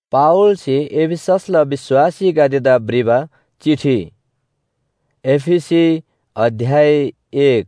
पाउल से एफिससला विश्वासी गादेदा ब्रिबा चिठी एफिसी अध्याय 1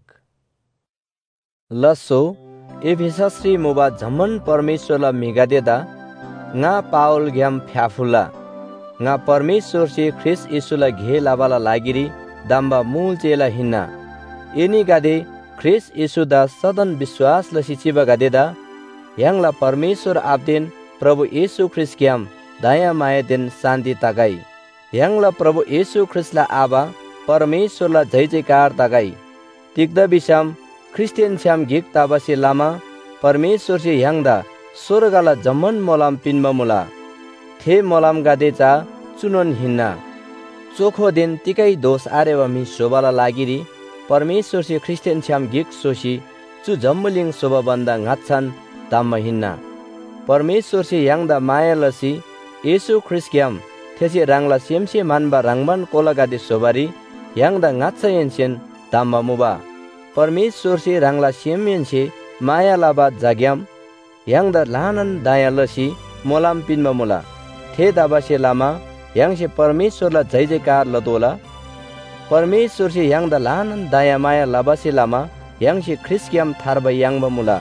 लसो एफिससरी मुबा झमन परमेश्वरला मिगादेदा nga पाउल ग्याम फ्याफुला nga परमेश्वर से ख्रिस यीशुला घे लाबाला लागिरी दाम्बा मूल चेला हिन्ना एनी गादे ख्रिस यीशुदा सदन विश्वास लसी चिबा गादेदा यांगला परमेश्वर आपदेन प्रभु यीशु ख्रिस ग्याम दया माया देन शान्ति तागाई यांगला प्रभु यीशु ख्रिसला आबा परमेश्वरला जय जयकार तागाई तिक्दा बिशाम क्रिस्टियन श्याम गिक ताबासे लामा परमेश्वर से यांगदा स्वर्गला जमन मोलाम पिन्बा मुला थे मोलाम गादेचा चुनन हिन्ना चोखो दिन तिकै दोष आरेवा मि शोभाला लागिरी परमेश्वर से क्रिस्टियन श्याम गिक सोसी चु जम्मलिङ शोभा बन्दा ngatshan दाम्मा हिन्ना परमेश्वर से यांगदा माया लसी येशु ख्रिस ग्याम थेसे रांगला सेमसे मानबा रांगबान कोला गादे सोबारी यांगदा ngatsha येनसेन दाम्मा मुबा परमेश्वर से रांगला सेमयनसे माया लाबा जाग्याम यांगदा लानन दाया लसी मोलाम पिन्बा मुला थे दाबासे लामा यांगसे परमेश्वरला जय जयकार लदोला परमेश्वर से यांगदा लानन दाया माया लाबासे लामा यांगसे ख्रिस ग्याम थारबा यांगबा मुला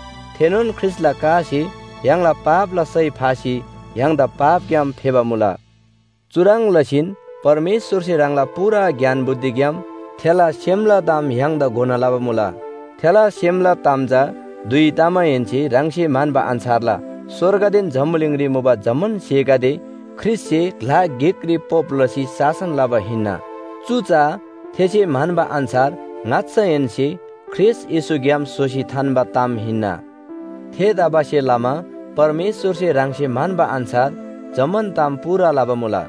थेनोन ख्रिसला कासी यांगला पापला सही फासी यांगदा पाप ग्याम फेबा मुला चुरांग लसिन परमेश्वर से रांगला पूरा ज्ञान बुद्धि ग्याम थेला सेमला ताम यांगदा गोना लाबा मुला थेला सेमला तामजा दुई तामा येन्ची रांगसे मानबा अन्सारला स्वर्गदेन झम्मलिङरी मुबा जमन सेगादे ख्रिस से ग्ला गेक्री पोप लसी शासन लाबा हिन्ना चुचा थेसे मानबा अन्सार ngatsha येनसे ख्रिस यीशु ग्याम सोसी थानबा ताम हिन्ना थे दाबासे लामा परमेश्वर से रांगसे मानबा अन्सार जमन ताम पूरा लाबा मुला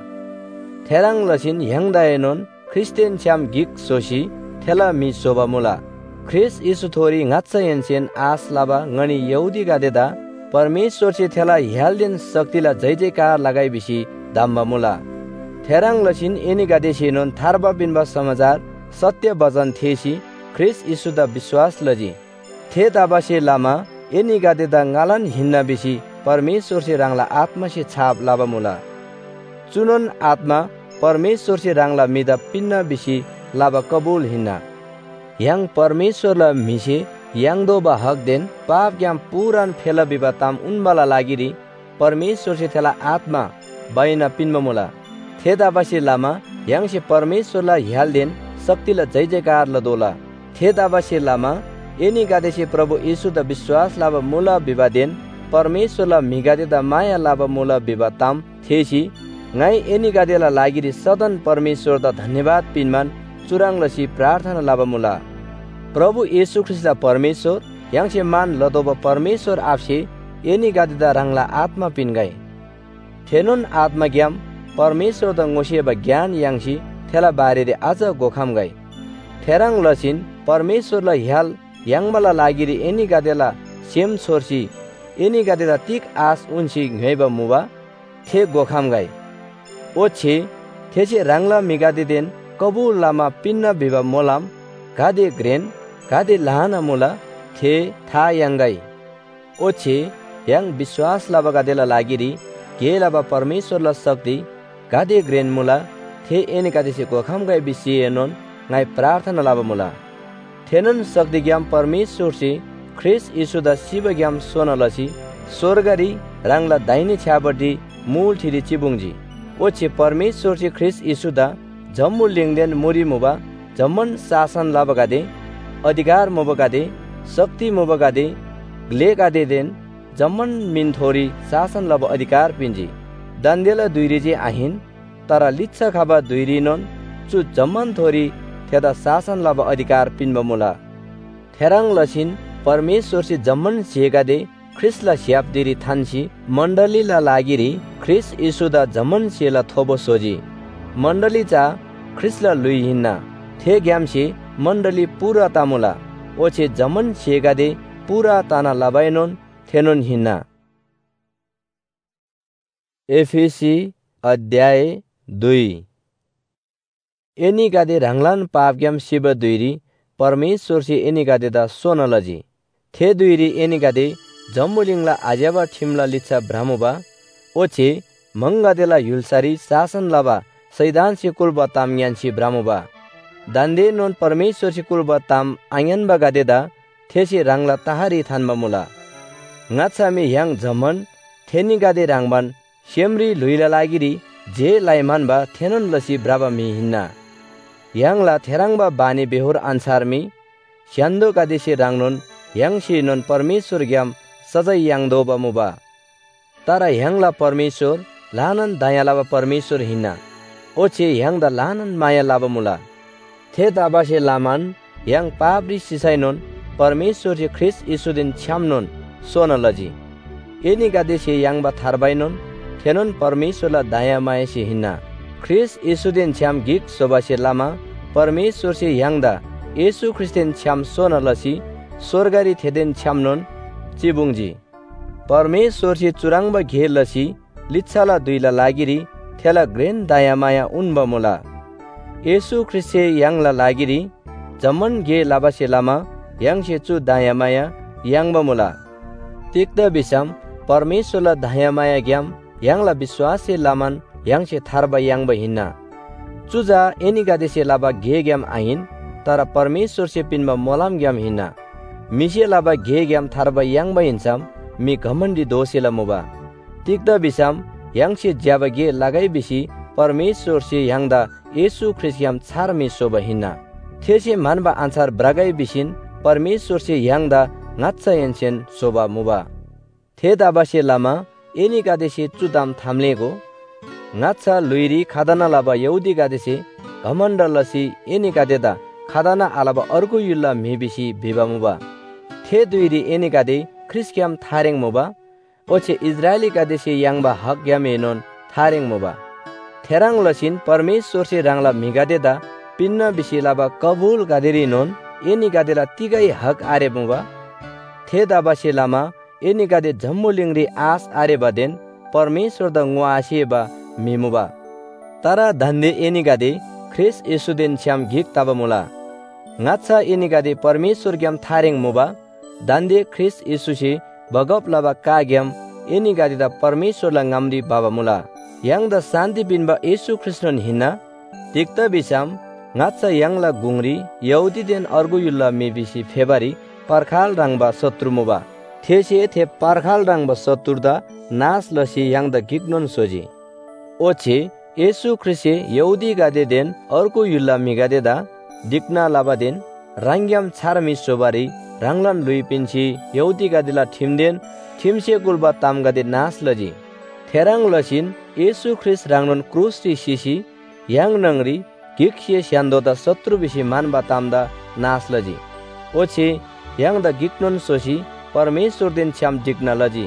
थेरांग लसिन यांगदायनोन क्रिस्टियन श्याम गिक सोसी थेला मि सोबा मुला ख्रिस यीशु थोरी ngatsha येनसेन आस लाबा ngani यहुदी गादेदा परमेश्वर से थेला ह्यालदेन शक्तिला जय जयकार लगाई बिसी दाम्बा मुला थेरांग लसिन एनी गादेसेनोन थारबा बिनबा समाचार सत्य वचन थेसी ख्रिस यीशुदा विश्वास लजी थे दाबासे लामा एनी गादेदा ngalan हिन्ना बिसी परमेश्वर से रांगला आत्मा से छाप लाबा मुला चुनन आत्मा परमेश्वर से रांगला मिदा पिन्ना बिसी लाबा कबूल हिन्ना यांग परमेश्वरला मिसे यांगदो बा हक देन पाप ग्याम पुरान फेला बिबा ताम उनबाला लागिरी परमेश्वर से थेला आत्मा बाइना पिन्बा मुला थे दाबासे लामा यांगसे परमेश्वरला ह्याल देन शक्तिला जय जयकार लदोला थे दाबासे लामा एनी गादेसे प्रभु यीशुदा विश्वास लाबा मुला बिबा देन परमेश्वरला मिगादेदा माया लाबा मुला बिबा ताम थेसी ngai एनी गादेला लागिरी सदन परमेश्वर दा धन्यवाद पिनमान चुरांगलसी प्रार्थना लाबा मुला प्रभु यीशु ख्रिस्ता परमेश्वर यांगसे मान लदोबा परमेश्वर आपसे एनी गादेदा रांगला आत्मा पिनगाई थेनोन आत्मा ग्याम परमेश्वर दा ngoseba ज्ञान यांगसी थेला बारेदे आज गोखाम गाई थेरांग लसिन परमेश्वरला ह्याल यांगबाला लागिरी एनी गादेला सेम छोरसी एनी गादेदा तिक आस उनसी ngैबा मुबा थे गोखाम गाई ओछे थेसे रांगला मिगादेदेन कबूल लामा पिन्ना बिबा मोलाम गादे ग्रेन गादे लाहाना मुला थे था यांगाई ओछे यांग विश्वास लाबा गादेला लागिरी गे लाबा परमेश्वरला शक्ति गादे ग्रेन मुला थे एनी गादेसे गोखाम गाई बिसी एनोन ngai प्रार्थना लाबा मुला थेनन शक्ति ग्याम परमेश्वर से ख्रिस यीशुदा शिव ग्याम सोनलसी स्वर्गरी रांगला दाहिने छ्याबडी मूल थिरी चिबुङजी ओछे परमेश्वर से ख्रिस यीशुदा जम्मु लिङदेन मुरी मुबा जम्मन शासन लाबगादे अधिकार मुबगादे शक्ति मुबगादे ग्ले गादे देन जम्मन मिन थोरी शासन लब अधिकार पिन्जी दन्देला दुइरिजे आहिन तर लिच्छा खाबा दुइरिनोन चु जम्मन थोरी थेदा शासन लब अधिकार पिन्बा मुला थेरांग लसिन परमेश्वर से जम्मन सेगादे ख्रिसला स्यापदिरी थान्सी मण्डलीला लागिरी ख्रिस यीशुदा जम्मन सेला थोबो सोजी मण्डली चा ख्रिसला लुई हिन्ना थे ग्यामसे मण्डली पूरा तामुला ओछे जम्मन सेगादे पूरा ताना लाबाइनोन थेनोन हिन्ना एफिसी अध्याय 2 एनी गादे रांगलान पाप ग्याम शिव दुइरी परमेश्वर से एनी गादे दा सोनलजी थे दुइरी एनी गादे जम्मुलिङला आज्याबा ठिमला लिच्छा भ्रामुबा ओछे मंगादेला युलसारी शासन लबा सैदान से कुलबा ताम यानसी ब्रामुबा दांदे नोन परमेश्वर से कुलबा ताम आयन बा गादेदा थेसी रांगला ताहारी थानबा मुला ngacha mi yang zaman theni gade rangban semri luila lagiri je laiman ba thenon lasi braba mi hinna yang la therang ba bani behur ansar mi syando gade se rangnon yang si non परमेश्वर gyam sajai yang do ba muba tara yang la परमेश्वर lanan daya laba परमेश्वर hinna oche yang da lanan maya laba mula the daba se laman yang pabri sisai non परमेश्वर से ख्रिस्ट इसुदिन छ्यामnon सोनलजी any गादेसे यांगबा थारबाइनोन थेनोन परमेश्वरला दाया मायासे हिन्ना ख्रिस्ट इसुदिन छ्याम गिक सोबासे लामा परमेश्वर से यांगदा येसु ख्रिस्टियन छ्याम सोनलसी स्वर्गारी थेदेन छ्यामनोन चिबुङजी परमेश्वर से चुराङबा घेलसी लिच्छाला दुइला लागिरी थेला ग्रेन दाया माया उनबा मुला येसु ख्रिस्टे यांगला लागिरी जमन गे लाबासे लामा यांगसे चु दाया माया यांगबा मुला तिक्द बिसाम परमेश्वरला दाया माया ग्याम यांगला विश्वासे लामान यांगसे थारबा यांगबा हिन्ना चुजा एनी गादेसे लाबा गे ग्याम आइन तर परमेश्वर से पिनबा मोलाम ग्याम हिन्ना मिसे लाबा गे ग्याम थारबा यांगबा हिन्साम मी घमण्डी दोसेला मुबा तिक्द बिसाम यांगसे ज्याबा गे लगाई बिसी परमेश्वर से यांगदा येसु ख्रिस्ट ग्याम छार मी सोबा हिन्ना थेसे मानबा आन्सार ब्रागाई बिसिन परमेश्वर से यांगदा ngacha yenchen soba muba the dabase lama eni gadese chudam thamlego ngacha luiri khadana laba yahudi gadese ghamanda lasi eni gadeda khadana alaba argu yulla mebisi biba muba the duiri eni gade christiam thareng muba oche israeli gadese yangba hak yamenon thareng muba therang lasin परमेश्वर से rangla migadeda pinna bisi laba kabul gaderi non eni gadela tigai hak are muba थे दाबासे लामा एनी गादे जम्मो लिंगरी आस आरे बादेन परमेश्वर द ngwa आसे बा मिमुबा तारा धन्दे एनी गादे ख्रिस येसुदेन छ्याम गिक ताबा मुला ngacha एनी गादे परमेश्वर ग्याम थारेंग मुबा दान्दे ख्रिस येसुसे बगप लाबा का ग्याम एनी गादे दा परमेश्वर ला ngamri बाबा मुला yang दा शान्ति बिनबा येसु ख्रिस्टन हिन्ना तिक्ता बिसाम ngacha yang ला गुंगरी यहुदी देन अर्गु युल्ला मेबिसी फेबारी परखाल रंगबा शत्रु मुबा थेसे थे परखाल रंगबा शत्रुदा नास लसी यांग द गिग्नोन सोजी ओछे येसु ख्रिसे यहुदी गादे देन अर्को युल्ला मिगादे दा दिक्ना लाबा देन रंग्याम छारमी सोबारी रंगलन लुई पिन्ची यहुदी गादेला थिमदेन थिमसे गुलबा ताम गादे नास लजी थेरांग लसिन येसु ख्रिस रंगनोन क्रूस री सिसी यांग नंगरी गिक्से स्यान्दोदा शत्रु बिसी मानबा तामदा नास लजी ओछे yang da giknon sosi परमेश्वर दिन छ्याम दिक्ना लजी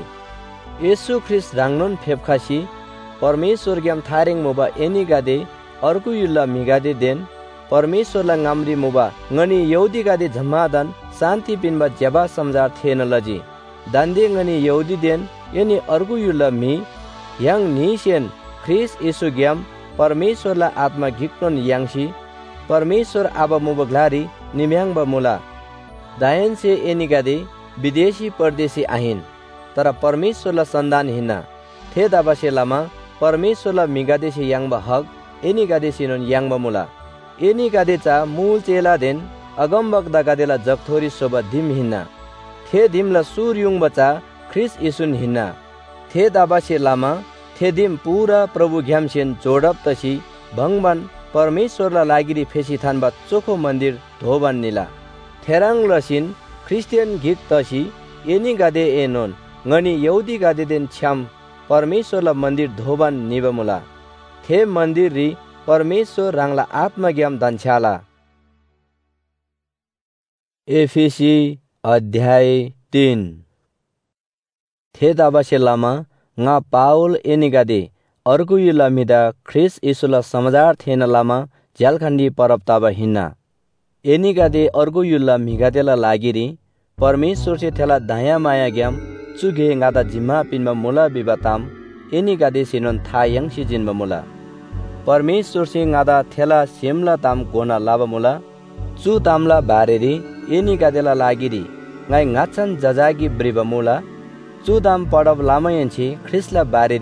येसु ख्रिस्ट रांगनोन फेबखासी परमेश्वर ग्याम थारेंग मुबा एनी गादे अर्कु युल्ला मिगादे देन परमेश्वर ला ngamri मुबा ngani यहुदी गादे जम्मादान शान्ति पिनबा ज्याबा समझार थेन लजी दान्दे ngani यहुदी देन एनी अर्कु युल्ला मी yang निसेन ख्रिस्ट येसु ग्याम परमेश्वर ला आत्मा गिक्नोन यांगसी परमेश्वर आबा मुबा ग्लारी निम्यांगबा मुला दायन से एनी गादे विदेशी परदेशी आहिन तर परमेश्वर ला संदान हिन्ना थे दाबासे लामा परमेश्वर ला मिगादे से यांगबा हक एनी गादे सिनोन यांगबा मुला एनी गादे चा मूल चेला देन अगमबक दा गादेला जगथोरी सोबा दिम हिन्ना थे दिमला सूर्युङ बचा ख्रिस येसुन हिन्ना थे दाबासे लामा थे दिम पूरा प्रभु घ्यामसेन जोडप तसी भंगबान परमेश्वर ला लागिरी फेसी थानबा चोखो मन्दिर धोबान निला थेरांग लसिन क्रिस्टियन गिक तसी एनी गादे एनोन ngani यहुदी गादे देन छ्याम परमेश्वर ला मन्दिर धोबान निबमुला थे मन्दिर री परमेश्वर रांगला आत्मज्ञान दान्छाला एफेसी अध्याय 3 थे दाबासे लामा nga पाउल एनी गादे अर्को युला मिदा ख्रिस येसुला समाचार थेन लामा ज्यालखण्डी परब ताबा हिन्ना एनी गादे अर्को युला मिगादेला लागिरी परमेश्वर से थेला दाया माया ग्याम चुगे गादा जिम्मा पिनमा मुला बिबाताम एनी गादे सिनोन था यांगसी जिनबा मुला परमेश्वर से गादा थेला सेमला ताम गोना लाबा मुला चु तामला बारेरी एनी गादेला लागिरी ngai ngachan jajaगी ब्रिबा मुला चु दाम पडब लामयन्छि ख्रिसला बारेरी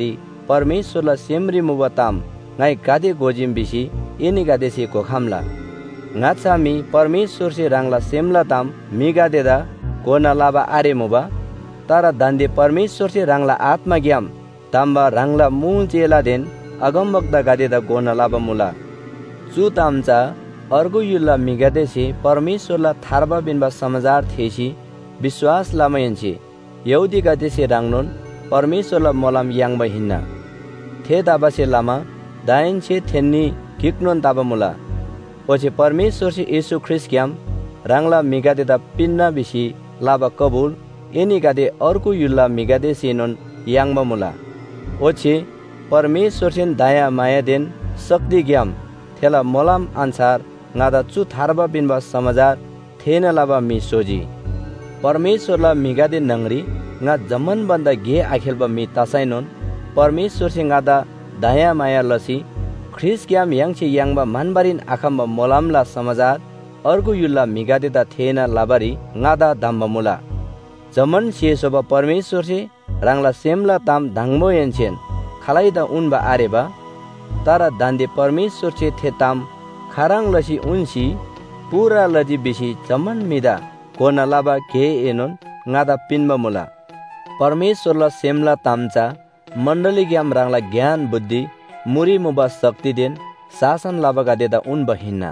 परमेश्वरला सेमरी मुबा ताम ngai gade gojim bisi ini gade si kokhamla ngachami परमेश्वर से rangla semla tam miga deda gona laba are muba tara dande परमेश्वर से rangla atma gyam tamba rangla mul chela den agambakda gade da gona laba mula chu tamcha अर्को युल्ला मिगादेसी परमेश्वरला थारबा बिनबा समाचार थेसी विश्वास लामयनसी यहुदी गादेसी रांगनोन परमेश्वरला मलाम यांगबा हिन्ना थे दाबासे लामा दायनसे थेन्नी किकनोन दाबा मुला ओचे परमेश्वर से यीशु ख्रिस्ट क्याम रांगला मिगादेदा पिन्ना बिसी लाबा कबुल एनी गादे अर्को युल्ला मिगादेसी नोन यांगबा मुला ओचे परमेश्वर से दाया माया देन शक्ति ग्याम थेला मलाम अनुसार ngada chu tharba binba samajar thena laba mi soji परमेश्वरला मिगादे नंगरी nga zaman banda ge akhelba mi tasainon परमेश्वर से ngada daya maya lasi ख्रिस क्याम यांगसे यांगबा मानबारिन आखम्बा मोलामला समाचार अर्को युल्ला मिगादे दा थेना लाबारी ngada दाम्बा मुला zaman सेसोबा परमेश्वर से रांगला सेमला ताम धांगबो यनसेन खालाइदा उनबा आरेबा तारा दान्दे परमेश्वर से थे ताम खाराङ लसी उन्सी पुरा लजी बिसी जमन मिदा कोना लाबा के एनोन ngada पिन्बा मुला परमेश्वरला सेमला तामचा मण्डली ग्याम रांगला ज्ञान बुद्धि मुरी मुबा शक्ति देन शासन लाबा गादेदा उन बहिना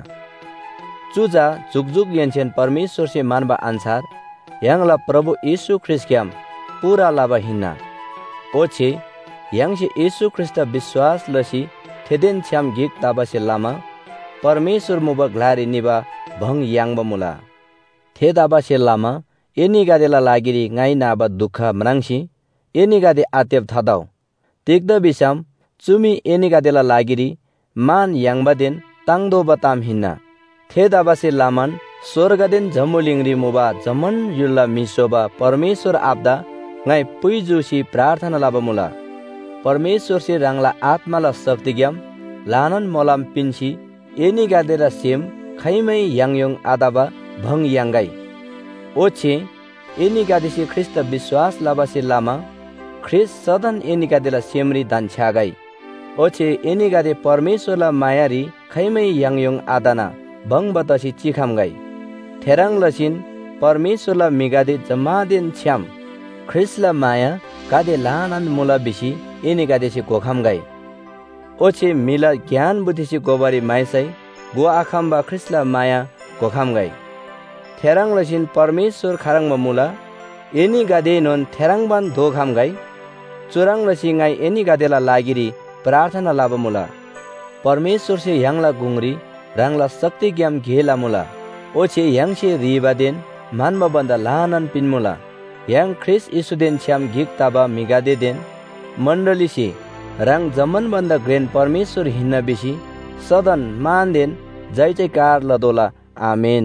चुजा जुगजुग यनसेन परमेश्वर से मानबा अनुसार यांगला प्रभु यीशु ख्रिस्ट ग्याम पुरा लाबा हिन्ना ओछे यांगसे यीशु ख्रिस्ट विश्वास लसी थेदेन छ्याम गिक ताबासे लामा परमेश्वर मुबा ग्लारी निबा भंग यांगबा मुला थे दाबासे लामा एनी गादेला लागिरी ngai नाबा दुखा मनांगसी एनी गादे आतेब थादाव तिगदा बिसाम चुमी एनी गादेला लागिरी मान यांगबादेन तांगदो बताम हिन्ना थे दाबासे लामान स्वर्गदेन जमुलिंगरी मुबा जमन युल्ला मिसोबा परमेश्वर आपदा ngai पुइजुसी प्रार्थना लाबा मुला परमेश्वर से रांगला आत्माला शक्ति ग्याम लानन मोलाम पिन्सी एनी गादेला सेम खैमै यांगयों आदाबा भंग यांगाई ओछे एनी गादेसी ख्रिस्ट विश्वास लाबासे लामा ख्रिस्ट सदन एनी गादेला सेमरी दान छागाई ओछे एनी गादे परमेश्वरला मायारी खैमै यांगयों आदाना भंग बतासी चिखामगाई थेराङ लसिन परमेश्वरला मिगादे जमादेन छ्याम ख्रिस्टला माया गादे लानन मुला बिसी एनी गादेसी गोखामगाई ओछे मिला ज्ञान बुद्धिसी गोबारी माइसाई गो आखाम्बा ख्रिस्टला माया गोखामगाई थेराङ लसिन परमेश्वर खाराङमा मुला एनी गादे नोन थेराङबान धोखामगाई चुराङ लसी ngai एनी गादेला लागिरी प्रार्थना लाबा मुला परमेश्वर से यांगला गुंगरी रांगला शक्ति ग्याम घेला मुला ओछे यांगसे रिबादेन मानबा बन्दा लानन पिनमुला yang ख्रिस्ट यीशुदेन छ्याम गिक ताबा मिगादे देन मण्डलीसी रांग जमन बन्दा ग्रेन परमेश्वर हिन्ना बिसी सदन मान देन जय जयकार लदोला आमेन।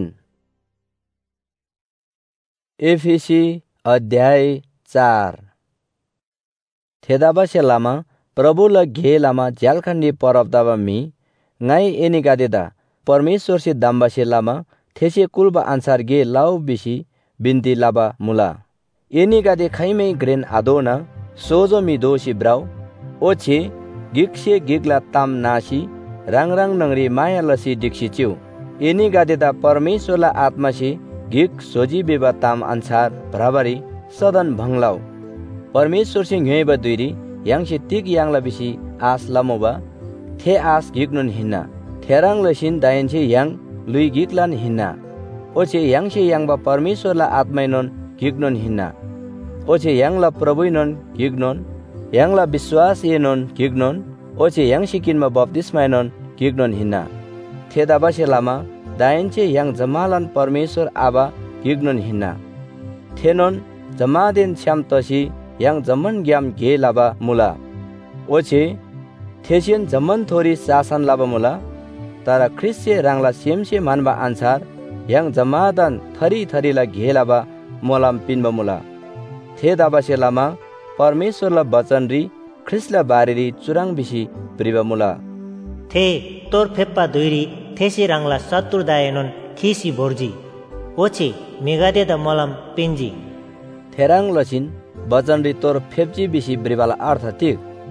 एफिसी अध्याय 4 थेदाबा सेलामा प्रभु ल घे लामा ज्यालखण्डी परबदाबा मी ngai एनी गादेदा परमेश्वर से दाम्बा सेलामा थेसे कुलबा अनुसार गे लाउ बिसी बिन्ती लाबा मुला एनी गादे खैमै ग्रेन आदोना सोजो मी दोसी ब्राउ ओछे गिक्से गिगला ताम नासी रांग रांग नंगरी माया लसी दिक्सी चिउ एनी गादेदा परमेश्वरला आत्मासी गिक सोजी बेबा ताम अनुसार भराबारी सदन भंगलाउ परमेश्वर से ङेबा दुइरी यांगसे तिक यांगला बिसी आस लामोबा थे आस गिगनुन हिन्ना थेराङ लसिन दायनसे यांग लुई गिगलान हिन्ना ओछे यांगसे यांगबा परमेश्वरला आत्माइनोन गिगनुन हिन्ना ओछे यांगला प्रभुइनोन गिगनोन यांगला विश्वास येनोन गिगनोन ओछे यांगसे किनमा बप्तिस्माइनोन गिगनोन हिन्ना थेदाबासे लामा दायनसे यांग जमालन परमेश्वर आबा गिगनोन हिन्ना थेनोन जमादेन छ्याम तसी यांग जमन ग्याम गे लाबा मुला ओछे थेसियन जमन थोरी शासन लाबा मुला तारा ख्रिस्से रांगला सेमसे मानबा अनुसार यांग जमादान थरी थरीला घे लाबा मोलाम पिनबा मुला थे दाबासे लामा परमेश्वरला वचन री ख्रिस्टला बारेरी चुराङ बिसी प्रिबा मुला थे तोर फेप्पा दुइरी थेसी रांगला सत्तुर दायनोन खिसी बोर्जी ओछे मेगादे द मोलाम पिन्जी थेराङ लसिन वचन री तोर फेप्ची बिसी ब्रिबाला अर्थ तिक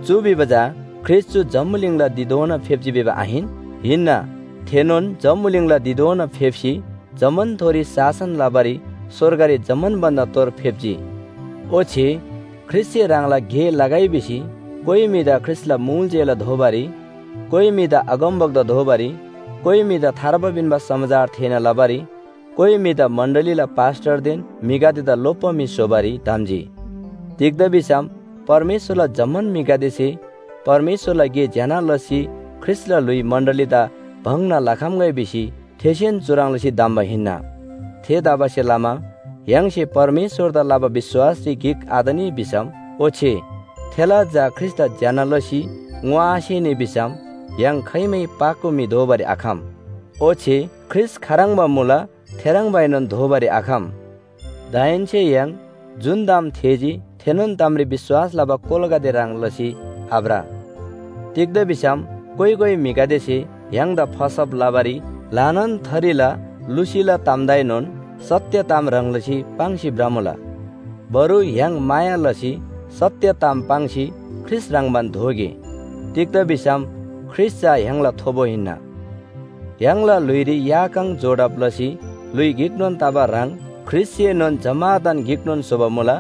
Bibaja Christu jammulingla didona phepji biba ahin hinna thenon jammulingla didona phepsi zaman thori sasan labari sorgari zaman banda tor phepji oche Christie rangla ghe lagai bisi koi mida Christla मूलजेला धोबारी कोही मिदा अगमबग्दा धोबारी कोही मिदा थारबबिनबा समाचार थेना लबारी कोही मिदा मण्डलीला pastor then मिगादिदा लोपमी सोबारी Damji दिग्द बिसाम परमेश्वरला जमन मिगादेसे परमेश्वरला गे ज्याना लसी ख्रिस्टला लुई मण्डलीदा भंगना लाखाम गए बिसी थेसेन चुराङ लसी दाम्बा हिन्ना थे दाबासे लामा यांगसे परमेश्वरदा लाबा विश्वास रि गिक आदनी बिसाम ओछे थेला जा ख्रिस्टा ज्याना लसी ngwaasi ni bisam yang khaimai pakumi dhobari akham oche Chris kharangba mula therangbai non dhobari akham dainche yang jundam theji thenon tamri biswas laba kolga de rang lasi abra tikda bisam koi migadesi yang da phasab labari lanan tharila lusila tamdai non satya tam rang lasi pangsi bramula baru yang maya lasi satya tam pangsi Chris rangban dhoge tikda bisam Christa yangla thobo hinna yangla luiri yakang jodap lasi lui giknon taba rang Christie non jamadan giknon soba mula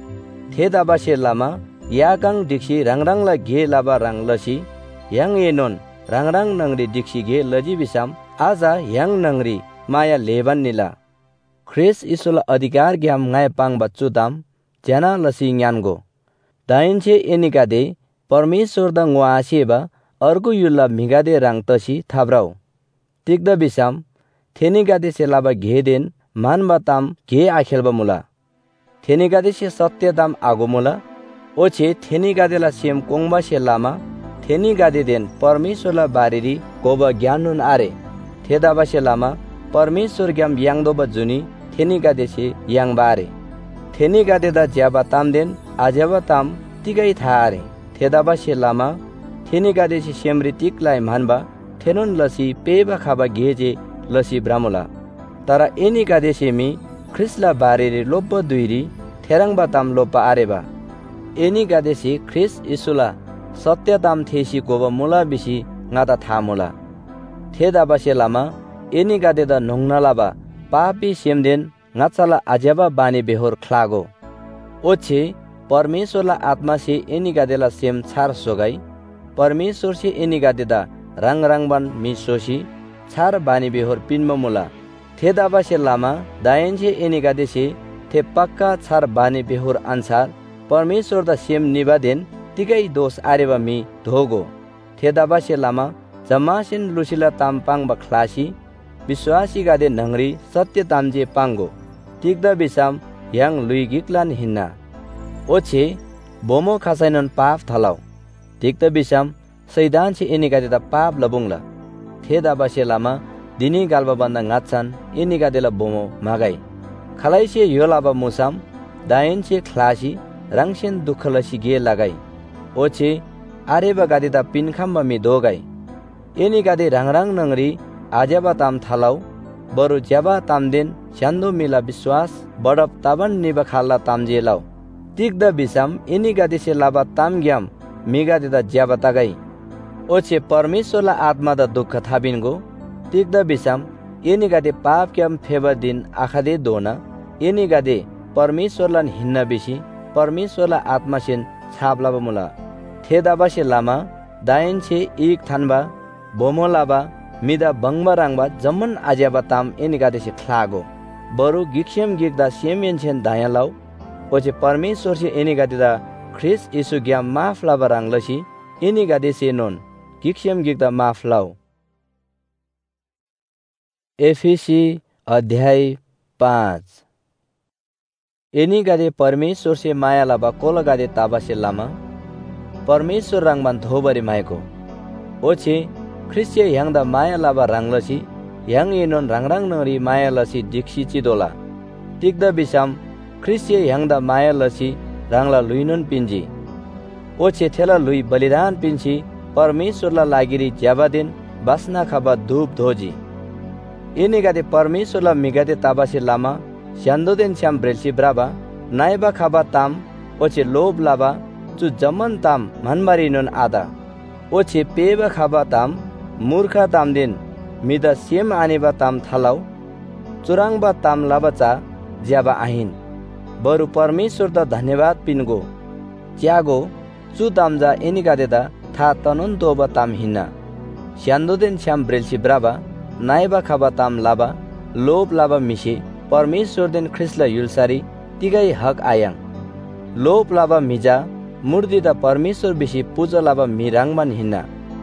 theda base lama yakang diksi rangrangla ge laba rang lasi yang enon rangrang nangri diksi ge laji bisam aja yang nangri maya leban nila Chris isula अधिकार gyam ngai pang bacchu dam jana lasi nyango dainche enikade परमेश्वर द ngwaasiba अर्को युल्ला मिगादे राङ तसी थाब्राउ तिग्द बिसाम थेनिगादे से लाबा घेदेन मानबा ताम घे आखेलबा मुला थेनिगादे से सत्य दाम आगो मुला ओछे थेनिगादेला सेम कोंगबा से लामा थेनिगादे देन परमेश्वरला बारेरी गोबा ज्ञानुन आरे थेदाबा से लामा परमेश्वर ग्याम यांगदोबा जुनी थेनिगादे से यांग बारे थेनिगादे दा ज्याबा ताम देन आज्याबा ताम तिगै था आरे थेदाबा से लामा थेनिगादे से सेमरी तिकलाई मानबा थेनोन लसी पेबा खाबा गेजे लसी ब्रामुला तारा एनिगादे से मी ख्रिस्ला बारेरे लोब्ब दुइरी थेरांगबा ताम लोब्बा आरेबा एनिगादे से ख्रिस इसुला सत्य ताम थेसी गोबा मुला बिसी ngata thamula थेदाबा से लामा एनिगादे दा नोंगनालाबा पापी सेमदेन ngachala आज्याबा बानी बेहोर ख्लागो ओछे परमेश्वरला आत्मा से एनिगादेला सेम छार सोगाई परमेश्वर से एनिगादेदा रंग रंगबन मिसोसी छार बानी बेहोर पिनम मुला थेदाबा से लामा दायन से एनिगादे से थे पक्का छार बानी बेहोर अनुसार परमेश्वर दा सेम निबादेन तिगै दोष आरेबा मी धोगो थेदाबा से लामा जमासिन लुसिला तामपाङ बख्लासी विश्वासी गादे नंगरी सत्य तामजे पांगो तिग्दा बिसाम yang lui giklan hinna ओछे बोमो खासाइनन पाप थलाउ तिक्ता बिसाम सैदान से एनिगादेदा पाप लबुंगला थेदाबा से लामा दिनी गालबा बन्दा ngatsαν एनिगादेला बोमो मागाई खलाई से योलाबा मुसाम दायन से ख्लासी रंगसेन दुखलसी गे लगाई ओछे आरेबा गादेदा पिनखामबा मी दोगाई एनिगादे रांगरांग नंगरी आजेबा ताम थलाउ बरु ज्याबा तामदेन स्यान्दो मिला विश्वास बडप ताबन निबा खाल्ला तामजेलाउ तिग्दा बिसाम एनिगादे से लाबा ताम ग्याम मिगादेदा ज्याबा तागाई ओछे परमेश्वरला आत्मा दा दुःख थाबिनगो तिग्दा बिसाम एनिगादे पाप क्याम फेबा दिन आखादे दोना एनिगादे परमेश्वरला हिन्ना बिसी परमेश्वरला आत्मा सेन छाबलाबा मुला थेदाबा से लामा दायन से एक थानबा बोमोलाबा मिदा बंगबा रांगबा जमन आज्याबा ताम एनिगादे से ख्लागो बरु गिक्सेम गिक्दा सेमेन सेन दायालाउ ओछे परमेश्वर से एनिगादेदा ख्रिस यीशु ग्याम माफ लाबा रांगलसी एनिगादे से नोन गिक्सेम गिक्दा माफ लाउ एफिसी अध्याय 5 एनिगादे परमेश्वर से माया लाबा कोलगादे ताबा से लामा परमेश्वर रांगबान धोबरी मायको ओछे ख्रिस्ये यांगदा माया लाबा रांगलसी yang enon rangrang nangri maya lasi diksi cidola tikda bisam ख्रिस्ये यांगदा माया लसी रांगला लुइनन पिंजी ओछे थेला लुइ बलिदान पिंची परमेश्वरला लागिरी ज्याबादेन बासना खाबा धूप धोजी एनिगादे परमेश्वरला मिगादे ताबासे लामा स्यान्दोदेन स्याम ब्रेलसी ब्राबा नाइबा खाबा ताम ओछे लोभ लाबा चु जमन ताम मानबारी नोन आदा ओछे पेबा खाबा ताम मूर्खा ताम दिन मिदा सेम आनेबा ताम थालाउ चुराङबा ताम लाबचा ज्याबा आहिन बरु परमेश्वर द धन्यवाद पिनगो च्यागो चु तामजा एनिगादेदा था तनन तोबा ताम हिन्ना स्यान्दोदेन श्याम ब्रेलसी ब्राबा नाइबा खाबा ताम लाबा लोभ लाबा मिसे परमेश्वर देन ख्रिस्ला युलसारी तिगाई हक आयां लोभ लाबा मिजा मूर्ति दा परमेश्वर बिसी पूजा लाबा मिरांगमान हिन्ना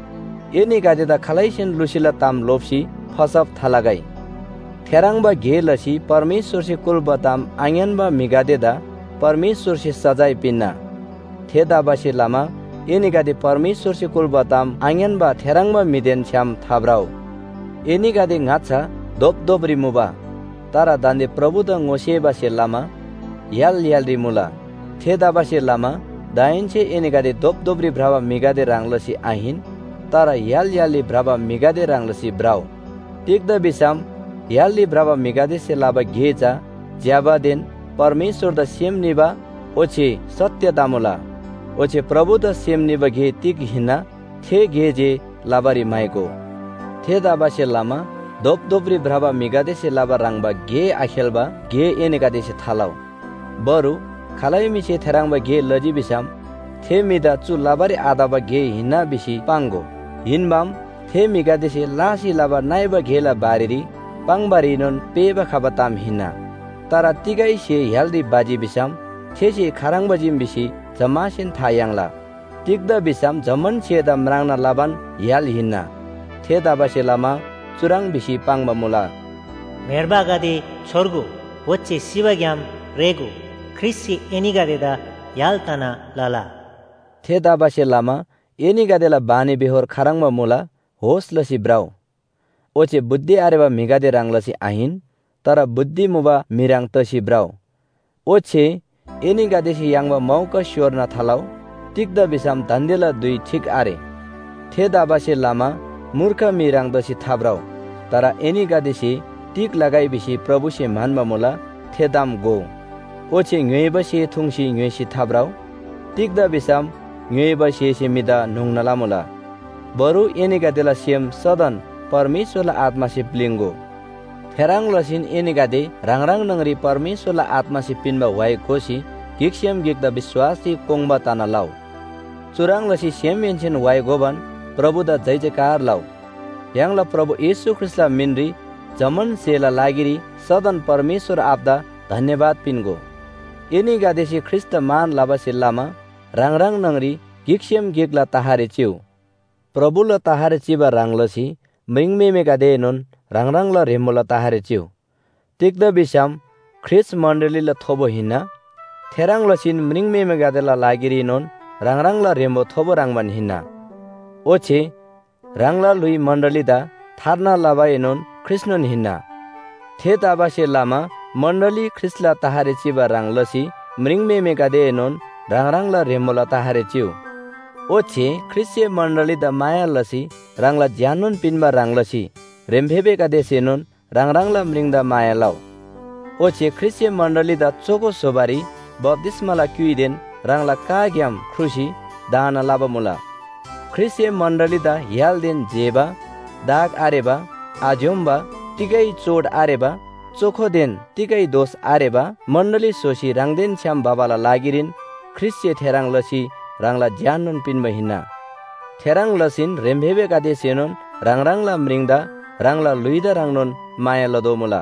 एनिगादेदा खालाइसेन लुसिला ताम लोभसी फसब थालागाई थेरांबा घे लसी परमेश्वर से कुलबा ताम आंगनबा मिगादेदा परमेश्वर से सजाय पिन्ना थेदाबा से लामा एनिगादे परमेश्वर से कुलबा ताम आंगनबा थेरांबा मिदेन श्याम थाब्राव एनिगादे ngacha दोबदोबरी मुबा तारा दान्दे प्रभु द ngोसेबा से लामा याल यालरी मुला थेदाबा से लामा दाइन से एनिगादे दोबदोबरी भ्रावा मिगादे रांगलसी आहिन तारा याल याली भ्रावा मिगादे रांगलसी ब्राव तिगदा बिसाम याली भ्रावा मिगादे से लाबा घेचा ज्याबा देन परमेश्वर द सेम निबा ओछे सत्य दामुला ओछे प्रभु द सेम निबा घे तिग हिना थे घे जे लाबारी माइको थे दाबा से लामा दोबदोबरी भ्रावा मिगादे से लाबा रांगबा घे आखेलबा घे एनिगादे से थालाव बरु खालाई मिसे थेरांगबा घे लजी बिसाम थे मिदा चु लाबारी आदाबा घे हिना बिसी पांगो हिनबाम थे मिगादे से लासी लाबा नाइबा घेला बारीरी पांगबारी नोन पेबा खाबा ताम हिना तारा तिगाई से ह्यालदी बाजी बिसाम थेसे खारांगबा जिम बिसी जमासेन थायांगला तिगदा बिसाम जमन सेदा म्रांगना लाबान ह्याल हिना थे दाबा से लामा चुरांग बिसी पांगबा मुला मेरबा गादे छोर्गो वच्चे शिवग्याम रेगो ख्रिस्सी एनिगादेदा यालताना लाला थे दाबा से लामा एनिगादेला बानी बेहोर खारांगबा मुला होस लसी ब्राव ओचे बुद्धि आरेबा मिगादे रांगलसी आहिन तरा बुद्धि मुबा मिरांग तसी ब्राव ओचे एनिगादेसी यांगबा मौका श्योरना थालाव तिगदा बिसाम धन्देला दुई ठीक आरे थे दाबा से लामा मूर्ख मिरांग दसी थाब्राव तरा एनिगादेसी टिक लगाई बिसी प्रभु से मानबा मुला थे दाम गो ओचे ङेबा से थुंसी ङेसी थाब्राव तिगदा बिसाम ङेबा से मिदा नोंगनाला मुला बरु एनिगादेला सेम सदन परमेश्वरला आत्मा से प्लिंगो थेरांग लसिन एनिगादे रांगरांग नंगरी परमेश्वरला आत्मा से पिनबा वाई कोसी गिक्सियम गिकदा विश्वासी कोंगबा ताना लाव चुरांग लसी सेम मेंशन वाई गोबन प्रभु दा जय जयकार लाव यांगला प्रभु यीशु ख्रिस्टला मिनरी जमन सेला लागिरी सदन परमेश्वर आपदा धन्यवाद पिनगो एनिगादेसी ख्रिस्ट मान लाबा से लामा रांगरांग नंगरी गिक्सियम गिकला ताहारे चिउ प्रभुला ताहारे चिबा रांगलसी मिंगमेमे गादे नोन रांगरांगला रेमोला ताहारे चिउ तिगदा बिसाम ख्रिस मण्डलीला थोबो हिना थेरांग लसिन मिंगमेमे गादेला लागिरी नोन रांगरांगला रेमो थोबो रांगबान हिना ओछे रांगला लुई मण्डलीदा थारना लाबाए नोन ख्रिस्नोन हिना थे ताबा से लामा मण्डली ख्रिस्ला ताहारे चिबा रांगलसी मिंगमेमे गादे नोन रांगरांगला रेमोला ताहारे चिउ ओछे ख्रिस्ये मण्डली द माया लसी रांगला ज्यानोन पिनबा रांगलसी रेमभेबे का देसेनोन रांगरांगला मृंगदा माया लाव ओछे ख्रिस्ये मण्डली द चोको सोबारी बप्तिस्माला क्युइदेन रांगला काग्याम ख्रुसी दाना लाबा मुला ख्रिस्ये मण्डली द ह्यालदेन जेबा दाग आरेबा आज्योमबा तिगै चोड आरेबा चोखो देन तिगै दोष आरेबा मण्डली सोसी रांगदेन श्याम बाबाला लागिरिन ख्रिस्ये थेरांग लसी रांगला ज्यानोन पिनबा हिना थेरांग लसिन रेमभेबे का देसेनोन रांगरांगला मृंगदा रांगला लुइदा रांगनोन माया लदो मुला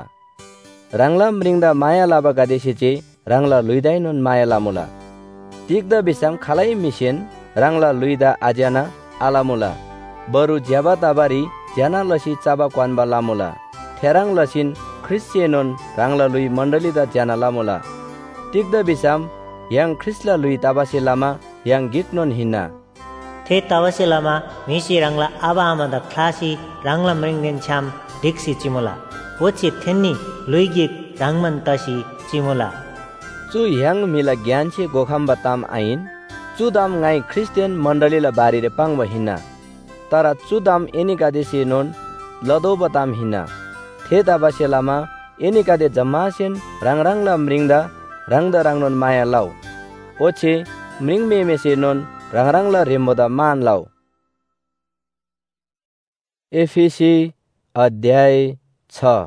रांगला मृंगदा माया लाबा का देसेचे रांगला लुइदाइनोन माया लामुला तिगदा बिसाम खालाई मिसेन रांगला लुइदा आज्याना आलामुला बरु ज्याबा ताबारी ज्याना लसी चाबा क्वानबा लामुला थेरांग लसिन ख्रिस्येनोन रांगला लुइ मण्डलीदा ज्याना लामुला तिगदा बिसाम yang Christla lui tabase lama yang gitnon hina थे tabase lama misi rangla aba amada klasi rangla mringden cham diksi chimola ochi thenni luigik rangman tasi chimola chu yang mila ज्ञान से गोखम बताम आइन chu dam ngai Christian मण्डली ला बारी रे पांगबा हिना तारा chu dam एनिका देसे नोन लदो बताम हिना थे tabase lama एनिका दे जमासेन रंगरंगला मृंगदा रंगदा रंगनोन माया लाव ओछे mringmemese non rangrangla remoda man lau. एफिसी अध्याय 6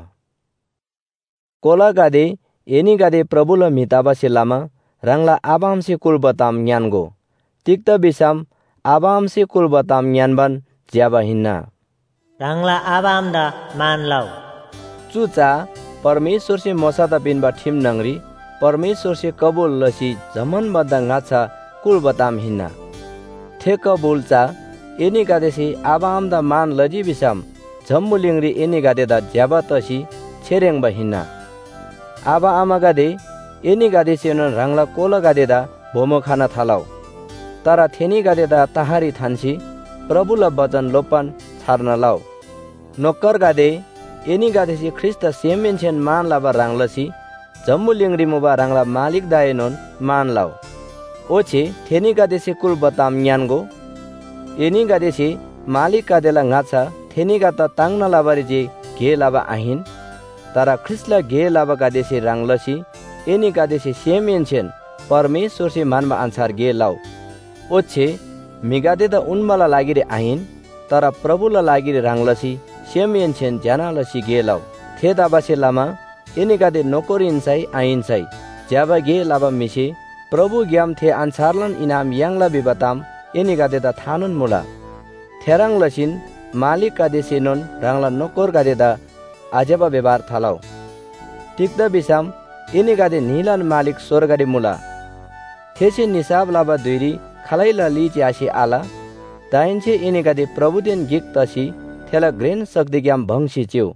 कोला गादे एनी गादे प्रभुला मिताबासे लामा रंगला आबामसे कुल बताम न्यानगो तिक्त बिसाम आबामसे कुल बताम न्यानबन ज्याबा हिन्ना रंगला आबाम दा मान लाओ चुचा परमेश्वर से मोसाता बिनबा ठिम नंगरी परमेश्वर से कबूल लसी जमन बद्दा गाछा कुल बताम हिन्ना थे कबूलचा एनी गादेसी आबाम दा मान लजी बिसाम झम्मुलिंगरी एनी गादे दा ज्याबा तसी छेरेंग बहिना आबा आमा गादे एनी गादे से रंगला कोला गादे दा भोमो खाना थालाव तारा थेनी गादे दा ताहारी थानसी प्रभुला वचन लोपन छार्न लाव नोकर गादे एनी गादे से ख्रिस्त सेमेनछेन मान लाबा रांगलसी झम्मुलिंगरी मुबा रांगला मालिक दायनोन मान लाव ओछे थेनी गादे से कुल बताम न्यानगो एनी गादे से मालिक गादेला गाछा थेनी गाता तांगना लाबारी जे घे लाबा आहिन तारा ख्रिस्टला घे लाबा गादे से रांगलसी एनी गादे से सेमेनछेन परमेश्वर से मानबा अनुसार घे लाव ओछे मिगादे दा उनमाला लागिरे आहिन तारा प्रभुला लागिरे रांगलसी सेमेनछेन ज्याना लसी घे लाव थे दाबासे लामा एनी गादे नोकोरिनसाई आइनसाई ज्याबा घे लाबा मिसे प्रभु ग्याम थे अनुसारलन इनाम यांगला बिबाताम एनी गादे दा थानुन मुला थेरांग लसिन मालिक गादे से नोन रांगला नोकोर गादे दा आजेबा व्यवहार थालाव टिकदा बिसाम एनी गादे नीलान मालिक स्वर्गादे मुला थेसे निसाब लाबा दुइरी खालाइला लीच यासी आला दाइनसे एनी गादे प्रभुदेन गिक तसी थेला ग्रेन सक्दे ग्याम भंगसी च्यौ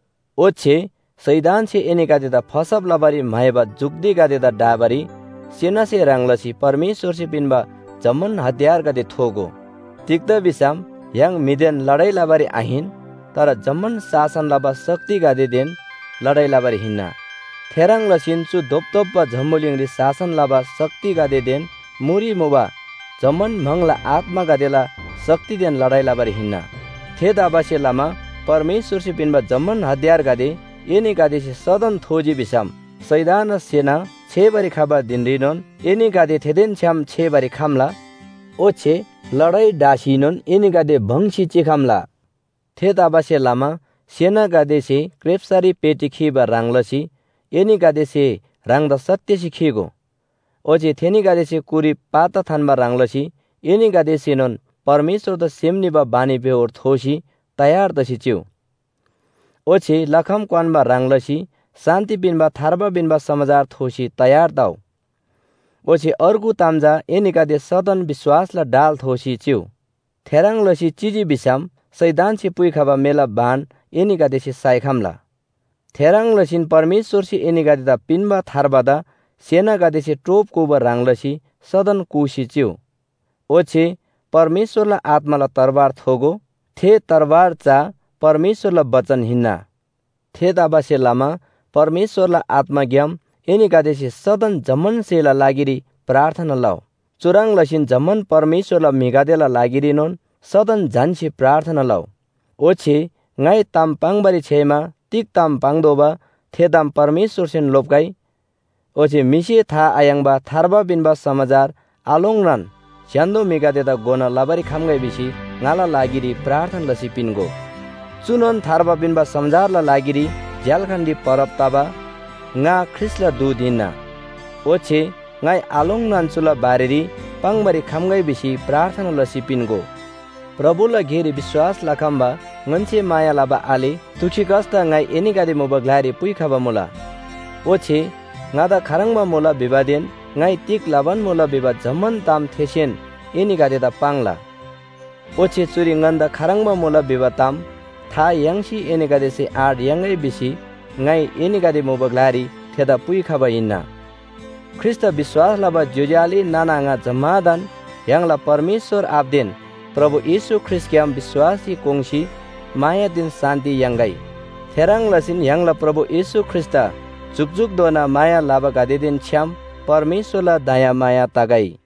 ओछे सैदान से एनी गादे दा फसब लाबारी मायबा जुगदी गादे दा डाबारी सेना से रांगलसी परमेश्वर से पिनबा जमन हथियार गादे थोगो तिक्दा बिसाम यांग मिदेन लड़ाई लाबारी आहिन तर जमन शासन लाबा शक्ति गादे देन लड़ाई लाबारी हिन्ना थेरांग लसिन चु दोपतोप झम्मुलिंगरी शासन लाबा शक्ति गादे देन मुरी मोबा जमन मंगला आत्मा गादेला शक्ति देन लड़ाई लाबारी हिन्ना थे दाबासे लामा परमेश्वर से पिनबा जमन हथियार गादे एनी गादे से सदन थोजी बिसाम सैदान सेना छे बारी खाबा दिनरिनोन एनी गादे थेदेन छ्याम छे बारी खामला ओछे लड़ाई डासिनोन एनी गादे भंगसी चिखामला थे दाबासे लामा सेना गादे से क्रेप्सारी पेटी खीबा रांगलसी एनी गादे से रांगदा सत्य सिखीगो ओछे थेनी गादे से कुरी पाता थानबा रांगलसी एनी गादे से नोन परमेश्वर द सेमनिबा बानी बेहोर थोसी तयार दसी च्यौ ओछे लखम क्वानबा रांगलसी शान्ति बिनबा थारबा बिनबा समाचार थोसी तयार दाव ओछे अर्गु ताम्जा एनी गादे सदन विश्वासला डाल थोसी च्यौ थेरांग लसी चिजी बिसाम सैदान से पुइखाबा मेला बान एनी गादे से साइखामला थेरांग लसिन परमेश्वर से एनी गादे दा पिनबा थारबादा सेना गादे से टोप कोबा रांगलसी सदन कुसी च्यौ ओछे परमेश्वरला आत्माला तरबार थोगो थे तरबार चा परमेश्वरला वचन हिन्ना थे दाबासे लामा परमेश्वरला आत्मा ग्याम एनी गादे से सदन जमन सेला लागिरी प्रार्थना लाओ चुरांग लसिन जमन परमेश्वरला मिगादेला लागिरी नोन सदन जानसी प्रार्थना लाओ ओछे गाई ताम पांगबारी छेमा तिक ताम पांगदोबा थे ताम परमेश्वर सेन लोपगाई ओछे मिसे था आयांगबा थारबा बिनबा समाचार आलोंगरान स्यान्दो मिगादेदा गोना लाबारी खामगाई बिसी गाला लागिरी प्रार्थना लसी पिनगो चुनन थारबा बिनबा समाचारला लागिरी ज्यालखान्डी परब ताबा nga ख्रिस्टला दुदिना ओछे ngai along nansula बारेरी पांगबारी खामगाई बिसी प्रार्थना लसी पिनगो प्रभुला घेरी विश्वास लाखम्बा ngance माया लाबा आले तुखी कस्ता ngai एनी गादे मोबा ग्लारी पुइखाबा मोला ओछे ngada खारंगबा मोला बिबादेन ngai तिक लाबन मोला बिबा जमन ताम थेसेन एनी गादे दा पांगला ओछे चुरी nganda खारंगबा मोला बिबा ताम था यांगसी एनी गादे से आड यांगै बिसी ngai एनी गादे मोबा ग्लारी थेदा पुइखाबा इन्ना ख्रिस्ट विश्वास लाबा जोजाली नानांगा जमादान यांगला परमेश्वर आपदेन प्रभु यीशु ख्रिस्ट क्याम विश्वासी कोंगसी माया दिन शांति यांगाई थेरांग लसिन यांगला प्रभु यीशु ख्रिस्ता जुग जुग दोना माया लाबा गादे दिन छ्याम परमेश्वरला दया माया तागाई।